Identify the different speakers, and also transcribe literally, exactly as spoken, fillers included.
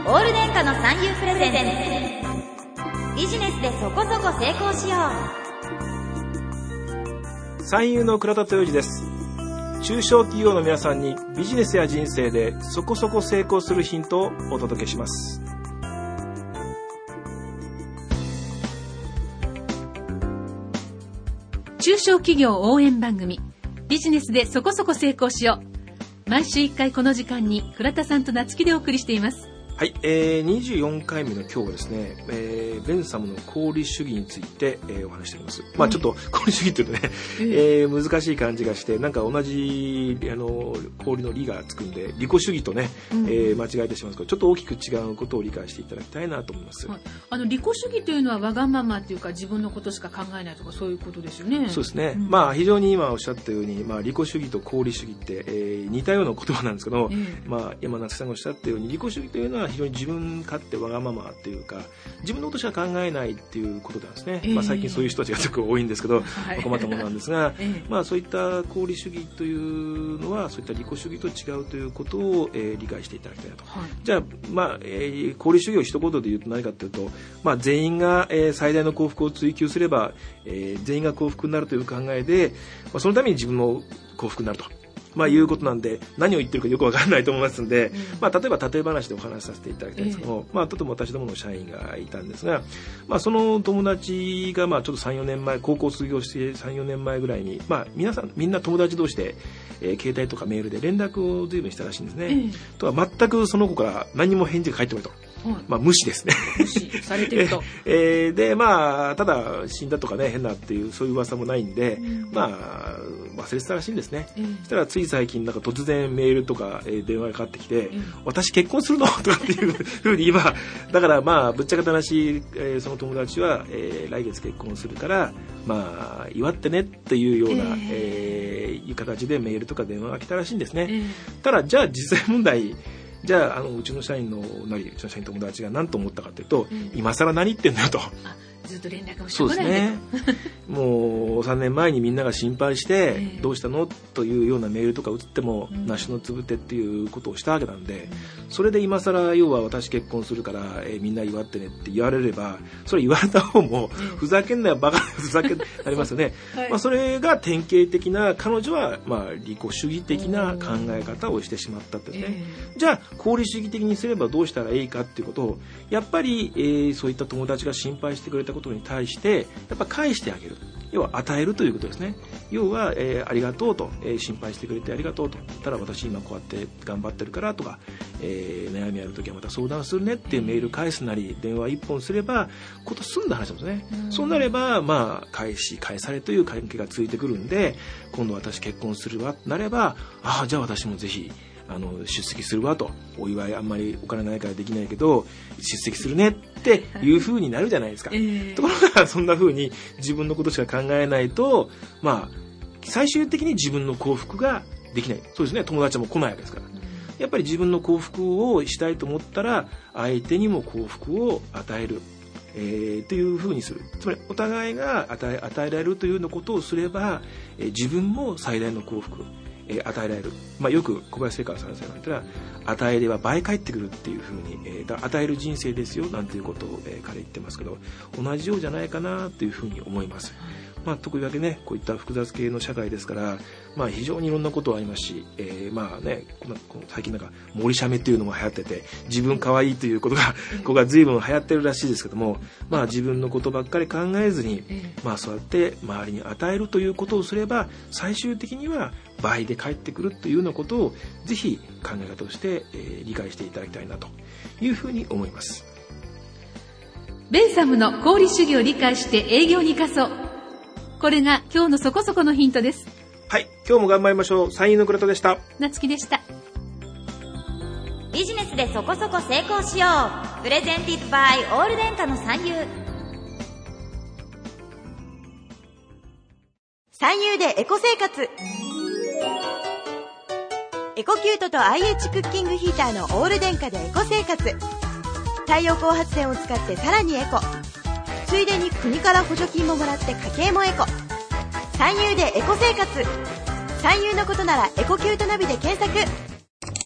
Speaker 1: オール電化の三遊プレゼンツ、ビジネスでそこそこ成功しよ
Speaker 2: う。三遊の倉田豊二です。中小企業の皆さんにビジネスや人生でそこそこ成功するヒントをお届けします。
Speaker 3: 中小企業応援番組、ビジネスでそこそこ成功しよう。毎週いっかいこの時間に倉田さんと夏希でお送りしています。
Speaker 2: はい、えー、にじゅうよんかいめの今日はですね、えー、ベンサムの功利主義について、えー、お話しております。まあちょっと功利主義というとね、うん、えー、難しい感じがして、なんか同じあの功利の利がつくんで利己主義とね、うん、えー、間違えてしまうんですけど、ちょっと大きく違うことを理解していただきたいなと思います。はい、
Speaker 3: あの利己主義というのはわがままというか自分のことしか考えないとかそういうことですよね。
Speaker 2: そうですね。うん、まあ非常に今おっしゃったように、まあ利己主義と功利主義って、えー、似たような言葉なんですけど、うん、まあ今夏希さんがおっしゃったように利己主義というのは非常に自分勝手わがままっていうか自分のことしか考えないっていうことなんですね。えーまあ、最近そういう人たちが結構多いんですけど、はい、困ったものなんですが、えーまあ、そういった功利主義というのはそういった利己主義と違うということを、えー、理解していただきたいなと。はい、じゃあ、まあえー、功利主義を一言で言うと何かというと、まあ、全員が、えー、最大の幸福を追求すれば、えー、全員が幸福になるという考えで、まあ、そのために自分も幸福になると。まあ、いうことなんで何を言ってるかよくわからないと思いますので、うんまあ、例えば例え話でお話しさせていただきたいんですけども、えーまあ、とても私どもの社員がいたんですが、まあ、その友達がまあちょっとさんよねんまえ高校卒業してさんよねんまえぐらいに、まあ、皆さんみんな友達同士で、えー、携帯とかメールで連絡を随分したらしいんですね。えー、とは全くその子から何も返事が返ってこないと。まあ、無視ですね。
Speaker 3: 無視されてると。
Speaker 2: えー、で、まあ、ただ死んだとかね、変なっていう、そういう噂もないんで、うん、まあ、忘れてたらしいんですね。うん、そしたら、つい最近、なんか突然メールとか、えー、電話がかかってきて、うん、私結婚するのとかっていうふうに今、だからまあ、ぶっちゃけた話、えー、その友達は、えー、来月結婚するから、まあ、祝ってねっていうような、えーえー、いう形でメールとか電話が来たらしいんですね。えー、ただ、じゃあ実際問題、じゃあ、あのうちの社員のなりうちの社員友達が何と思ったかというと、うん、今更何言ってんだよと。
Speaker 3: ずっと連絡をしてこないんだと。そう
Speaker 2: ですね。もうさんねんまえにみんなが心配して、えー、どうしたのというようなメールとか打っても、うん、梨のつぶてっていうことをしたわけなんで、うん、それで今更要は私結婚するから、えー、みんな祝ってねって言われれば、それ言われた方も、うん、ふざけんなよバカふざけんなりますよね。はい、まあ、それが典型的な彼女は、まあ、利己主義的な考え方をしてしまったってね。えー、じゃあ功利主義的にすればどうしたらいいかっていうことをやっぱり、えー、そういった友達が心配してくれたことに対してやっぱ返してあげる、要は与えるということですね。要は、えー、ありがとうと、えー、心配してくれてありがとうと、ただ私今こうやって頑張ってるからとか、えー、悩みある時はまた相談するねっていうメール返すなり電話一本すればこと済んだ話なんですね。うん、そうなればまあ返し返されという関係がついてくるんで、今度私結婚するわとなれば、ああじゃあ私もぜひあの出席するわと、お祝いあんまりお金ないからできないけど出席するねっていう風になるじゃないですか。えー、ところがそんな風に自分のことしか考えないと、まあ最終的に自分の幸福ができない。そうですね、友達も来ないわけですから。やっぱり自分の幸福をしたいと思ったら相手にも幸福を与える、えー、という風にする。つまりお互いが与え、与えられるというようなことをすれば、えー、自分も最大の幸福えー、与えられる、まあ、よく小林聖寛先生が言ったら与えれば倍返ってくるっていう風に、えー、だ与える人生ですよなんていうことを、えー、彼言ってますけど、同じようじゃないかなという風に思います。まあ、とりわけねこういった複雑系の社会ですから、まあ、非常にいろんなことはありますし、えー、まあねこのこの最近なんか森写メっていうのも流行ってて、自分可愛いということがここが随分流行ってるらしいですけども、まあ、自分のことばっかり考えずに、まあ、そうやって周りに与えるということをすれば最終的には倍で返ってくるというようなことをぜひ考え方として、えー、理解していただきたいなというふうに思います。
Speaker 3: ベンサムの功利主義を理解して営業に生かそう。これが今日のそこそこのヒントです。
Speaker 2: はい、今日も頑張りましょう。三遊の倉田でした。
Speaker 3: 夏希でした。
Speaker 1: ビジネスでそこそこ成功しよう。プレゼンティッドバイオール電化の三遊。三遊でエコ生活。エコキュートと アイエイチ クッキングヒーターのオール電化でエコ生活。太陽光発電を使ってさらにエコ。ついでに国から補助金ももらって家計もエコ。三遊でエコ生活。三遊のことならエコキュートナビで検索。